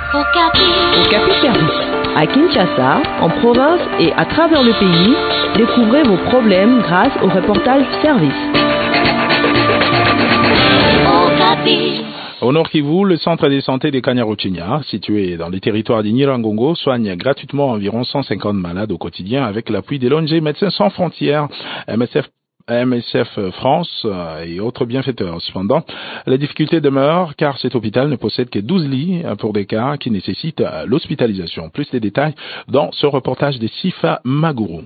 Okapi Service. À Kinshasa, en province et à travers le pays, découvrez vos problèmes grâce au reportage Service. Au Nord Kivu, le centre de santé de Kanyaruchinya, situé dans les territoires d'Inirangongo, soigne gratuitement environ 150 malades au quotidien avec l'appui de l'ONG Médecins sans frontières, MSF France et autres bienfaiteurs. Cependant, la difficulté demeure car cet hôpital ne possède que 12 lits pour des cas qui nécessitent l'hospitalisation. Plus de détails dans ce reportage de Sifa Maguru.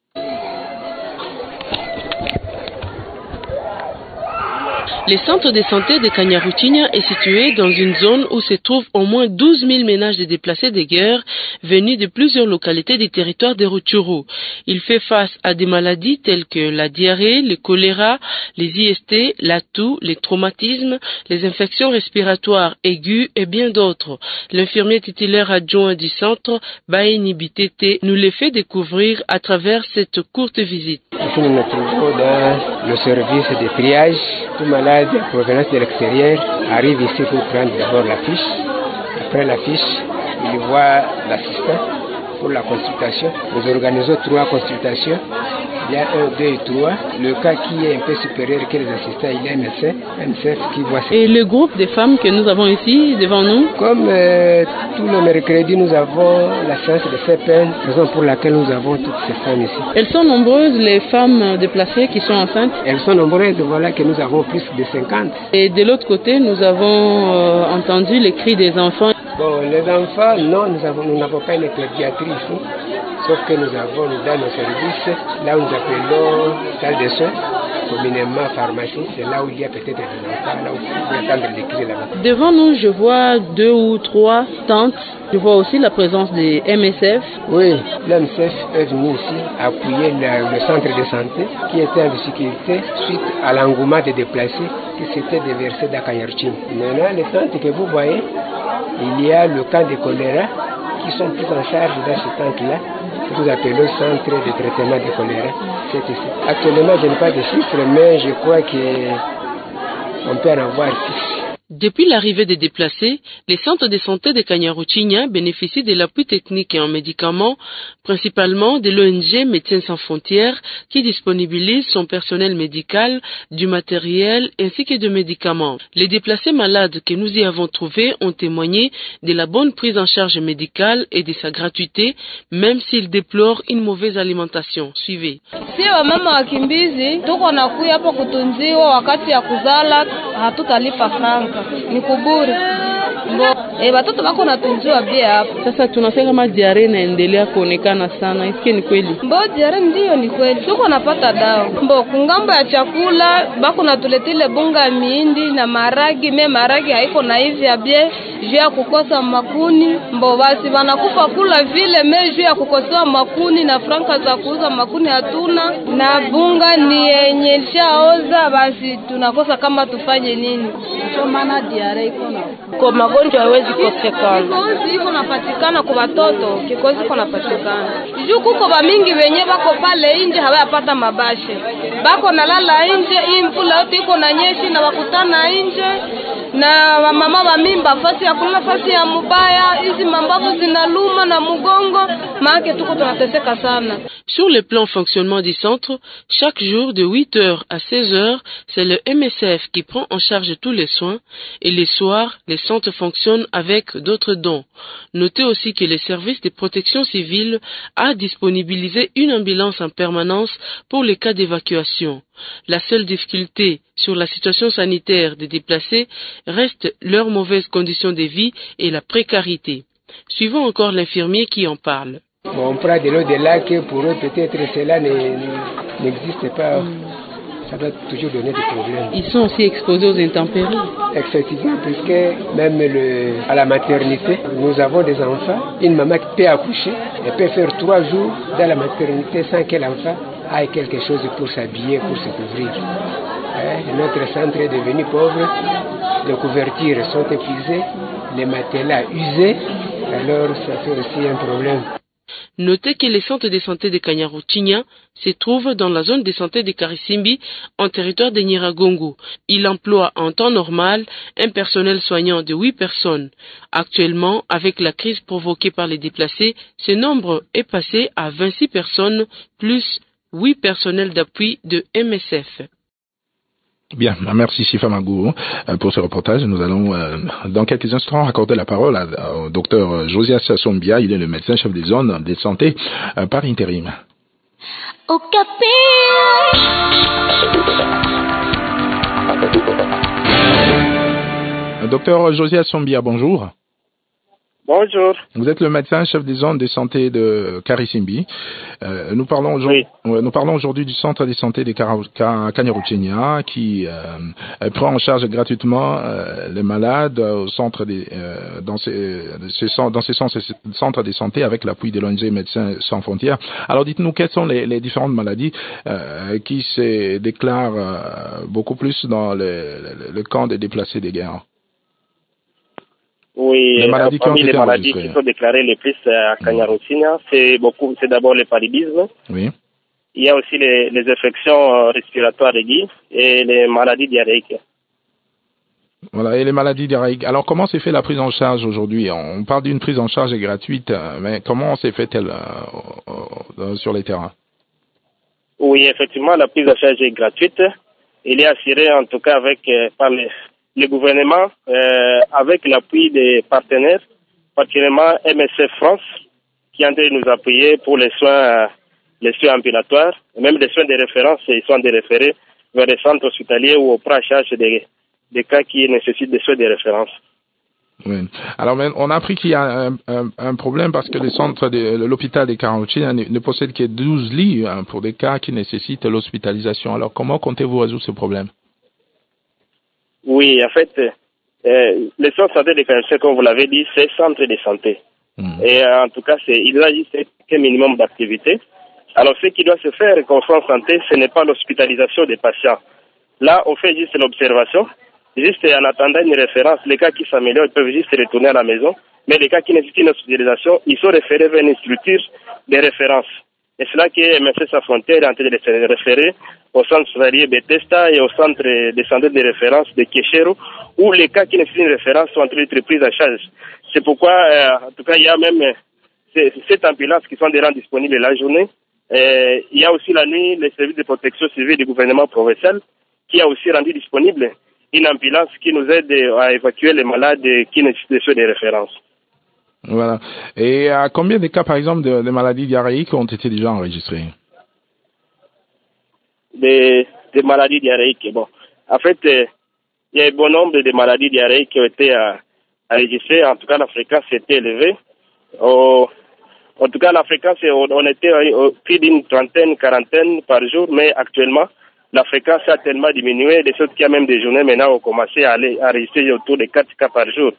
Le centre de santé de Kanyaruchinya est situé dans une zone où se trouvent au moins 12 000 ménages de déplacés de guerre venus de plusieurs localités du territoire de Rutshuru. Il fait face à des maladies telles que la diarrhée, le choléra, les IST, la toux, les traumatismes, les infections respiratoires aiguës et bien d'autres. L'infirmier titulaire adjoint du centre, Baini Bitete, nous les fait découvrir à travers cette courte visite. Ici, nous nous trouvons dans le service de triage. Tout malade en provenance de l'extérieur arrive ici pour prendre d'abord la fiche. Après la fiche, il voit l'assistant pour la consultation. Nous organisons 3 consultations. Il y a 1, 2 et 3. Le cas qui est un peu supérieur que les assistants, il y a un médecin qui voit ça. Et le groupe de femmes que nous avons ici devant nous? Comme tous les mercredis, nous avons la séance de CPN, raison pour laquelle nous avons toutes ces femmes ici. Elles sont nombreuses, les femmes déplacées qui sont enceintes? Elles sont nombreuses, voilà que nous avons plus de 50. Et de l'autre côté, nous avons entendu les cris des enfants. Bon, les enfants, non, nous n'avons pas une pédiatrie ici. Sauf que nous avons dans nos services, là où nous appelons salle de soins, communément pharmacie, c'est là où il y a peut-être des enfants, là où il y a attendre les cris là-bas. Devant nous, je vois 2 ou 3 tentes. Je vois aussi la présence des MSF. Oui, l'MSF est venu ici appuyer le centre de santé qui était en difficulté suite à l'engouement des déplacés qui s'étaient déversés dans Kanyaruchinya. Maintenant, les centres que vous voyez, il y a le cas de choléra qui sont pris en charge dans ce centre-là. Nous appelons centre de traitement de choléra. C'est ici. Actuellement, je n'ai pas de chiffres, mais je crois qu'on peut en avoir 6. Depuis l'arrivée des déplacés, les centres de santé de Kanyaruchinya bénéficient de l'appui technique et en médicaments, principalement de l'ONG Médecins sans frontières, qui disponibilise son personnel médical, du matériel ainsi que de médicaments. Les déplacés malades que nous y avons trouvés ont témoigné de la bonne prise en charge médicale et de sa gratuité, même s'ils déplorent une mauvaise alimentation. Suivez. Si wamama wakimbizi tuko nakuya hapo kutunziwa wakati ya kuzala hatutalipa franka. Ni kuburi. Watoto wako natunziwa bia hapo. Sasa tunasema kama diarrhea inaendelea kuonekana sana. Isikie ni kweli? Diarrhea ndio ni kweli. Tuko napata dawa. Kungambo ya chakula bako natuletile bunga miindi na maragi, maragi haiko na hivi abie juu ya kukosa makuni. Basi wanakufa kula vile juu ya kukosa makuni na franka za kuuza makuni hatuna na bunga ni yenye lishaoza, basi tunakosa kama tufanye nini. Ndio maana diarrhea iko na kwa magonjwa hawezi kosekana. Kikozi iko napatikana kwa watoto, kikozi iko napatikana. Juu kuko ba mingi wenye bako pale nje hawayapata mabashe. Bako nalala nje, imvula yote iko na nyeshi na wakutana nje. Na mama wa mimba fasi ya kulala fasi ya mubaya, hizi mambavu zinaluma na mugongo, maana tuko tunateseka sana. Sur le plan fonctionnement du centre, chaque jour de 8h à 16h, c'est le MSF qui prend en charge tous les soins et les soirs, les centres fonctionnent avec d'autres dons. Notez aussi que le service de protection civile a disponibilisé une ambulance en permanence pour les cas d'évacuation. La seule difficulté sur la situation sanitaire des déplacés reste leurs mauvaises conditions de vie et la précarité. Suivons encore l'infirmier qui en parle. On prend de l'eau de lac, pour eux peut-être cela n'existe pas. Ça doit toujours donner des problèmes. Ils sont aussi exposés aux intempéries. Effectivement, puisque même à la maternité, nous avons des enfants. Une maman qui peut accoucher, elle peut faire 3 jours dans la maternité sans que l'enfant ait quelque chose pour s'habiller, pour se couvrir. Notre centre est devenu pauvre, les couvertures sont épuisées, les matelas usés, alors ça fait aussi un problème. Notez que les centres de santé de Kanyaruchinya se trouvent dans la zone de santé de Karisimbi, en territoire de Nyiragongo. Il emploie en temps normal un personnel soignant de 8 personnes. Actuellement, avec la crise provoquée par les déplacés, ce nombre est passé à 26 personnes, plus 8 personnels d'appui de MSF. Bien, merci Sifa Magou pour ce reportage. Nous allons dans quelques instants accorder la parole au docteur Josias Sombia. Il est le médecin-chef des zones de santé par intérim. Docteur Josias Sombia, bonjour. Bonjour. Vous êtes le médecin-chef des zones de santé de Karisimbi. Nous parlons aujourd'hui du centre de santé de Kanyaruchinya qui prend en charge gratuitement les malades au centre dans ces centres de santé avec l'appui de l'ONG Médecins sans frontières. Alors dites-nous quelles sont les différentes maladies qui se déclarent beaucoup plus dans le camp des déplacés de guerre. Oui, parmi les maladies qui sont déclarées les plus à Kanyaruchinya, c'est d'abord le paludisme. Oui. Il y a aussi les infections respiratoires aiguës et les maladies diarrhéiques. Voilà, et les maladies diarrhéiques. Alors, comment s'est fait la prise en charge aujourd'hui? On parle d'une prise en charge gratuite, mais comment s'est fait-elle sur les terrains? Oui, effectivement, la prise en charge est gratuite. Il est assuré, en tout cas, par le gouvernement, avec l'appui des partenaires, particulièrement MSF France, qui est en train de nous appuyer pour les soins ambulatoires, et même les soins de référence et les soins de référés vers les centres hospitaliers ou au prend en charge des cas qui nécessitent des soins de référence. Oui. Alors, on a appris qu'il y a un problème parce que l'hôpital de Kanyaruchinya ne possède que 12 lits pour des cas qui nécessitent l'hospitalisation. Alors, comment comptez-vous résoudre ce problème? Oui, en fait, les centres de santé de Kanyaruchinya, comme vous l'avez dit, c'est centre de santé. Et en tout cas, il doit exister un minimum d'activité. Alors, ce qui doit se faire comme centre de santé, ce n'est pas l'hospitalisation des patients. Là, on fait juste l'observation. Juste en attendant une référence, les cas qui s'améliorent, ils peuvent juste retourner à la maison. Mais les cas qui nécessitent une hospitalisation, ils sont référés vers une structure de référence. Et c'est là que MSF Sans Frontières est en train de les référer au centre hospitalier Bethesda et au centre de santé de référence de Keshero, où les cas qui nécessitent une référence sont en train d'être pris en charge. C'est pourquoi, en tout cas, il y a même cette ambulance qui sont déjà disponibles la journée. Il y a aussi la nuit les services de protection civile du gouvernement provincial qui a aussi rendu disponible une ambulance qui nous aide à évacuer les malades qui nécessitent des soins de référence. Voilà. Et combien de cas, par exemple, de maladies diarrhéiques ont été déjà enregistrés? Des maladies diarrhéiques. Bon, en fait, il y a un bon nombre de maladies diarrhéiques qui ont été enregistrées. En tout cas, la fréquence était élevée. En tout cas, la fréquence, on était au plus d'une trentaine, quarantaine par jour, mais actuellement, la fréquence a tellement diminué, de sorte qu'il y a même des journées maintenant où on commençait à enregistrer autour de 4 cas par jour.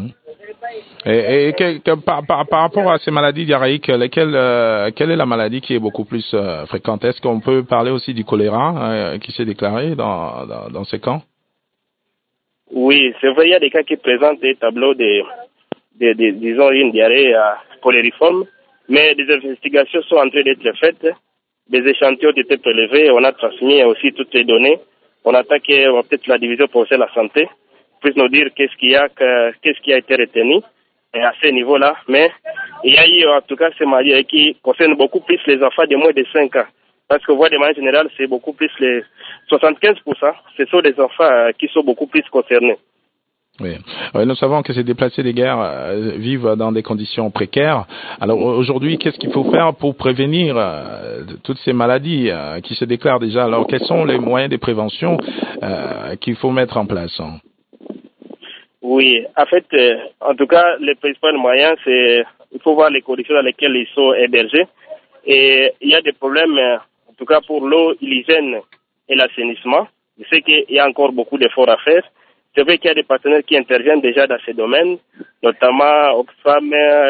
Et par rapport à ces maladies diarrhéiques, quelle est la maladie qui est beaucoup plus fréquente? Est-ce qu'on peut parler aussi du choléra qui s'est déclaré dans ces camps? Oui, c'est vrai, il y a des cas qui présentent des tableaux disons, une diarrhée cholériforme, mais des investigations sont en train d'être faites. Des échantillons ont été prélevés, on a transmis aussi toutes les données. On attend que peut-être la division provinciale de la santé puisse nous dire qu'est-ce qui a été retenu à ce niveau-là. Mais il y a eu en tout cas ces maladies qui concernent beaucoup plus les enfants de moins de 5 ans. Parce que de manière générale, c'est beaucoup plus les 75%, ce sont des enfants qui sont beaucoup plus concernés. Oui. Nous savons que ces déplacés des guerres vivent dans des conditions précaires. Alors aujourd'hui, qu'est-ce qu'il faut faire pour prévenir toutes ces maladies qui se déclarent déjà? Alors quels sont les moyens de prévention qu'il faut mettre en place? Oui, en fait, en tout cas, les principaux moyens, c'est il faut voir les conditions dans lesquelles ils sont hébergés. Et il y a des problèmes, en tout cas pour l'eau, l'hygiène et l'assainissement. Je sais qu'il y a encore beaucoup d'efforts à faire. C'est vrai qu'il y a des partenaires qui interviennent déjà dans ces domaines, notamment Oxfam,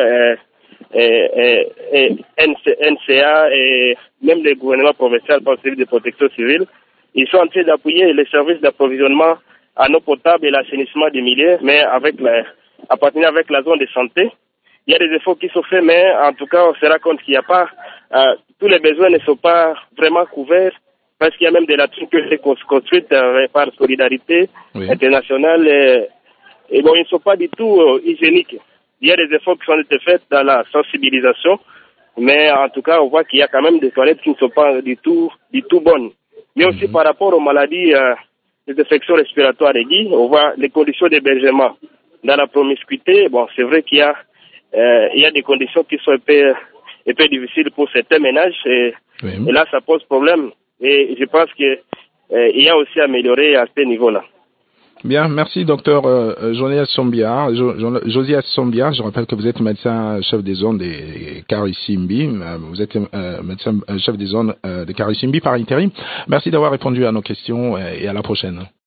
NCA et même les gouvernements provinciaux par le service de protection civile. Ils sont en train d'appuyer les services d'approvisionnement en eau potable et l'assainissement des milieux, mais à partir avec la zone de santé. il y a des efforts qui sont faits, mais en tout cas, on se rend compte qu'il n'y a pas, tous les besoins ne sont pas vraiment couverts, parce qu'il y a même des latrines qui ont été construites par solidarité internationale, et bon, ils ne sont pas du tout hygiéniques. Il y a des efforts qui sont été faits dans la sensibilisation, mais en tout cas, on voit qu'il y a quand même des toilettes qui ne sont pas du tout bonnes. Mais aussi par rapport aux maladies, des infections respiratoires aiguës, on voit les conditions d'hébergement. Dans la promiscuité, bon, c'est vrai qu'il y a des conditions qui sont un peu difficiles pour certains ménages, et là, ça pose problème. Et je pense que il y a aussi à améliorer à ce niveau-là. Bien, merci docteur Josias Sombia. Josias Sombia, je rappelle que vous êtes médecin chef des zones des Karisimbi. Vous êtes médecin chef des zones des Karisimbi par intérim. Merci d'avoir répondu à nos questions et à la prochaine.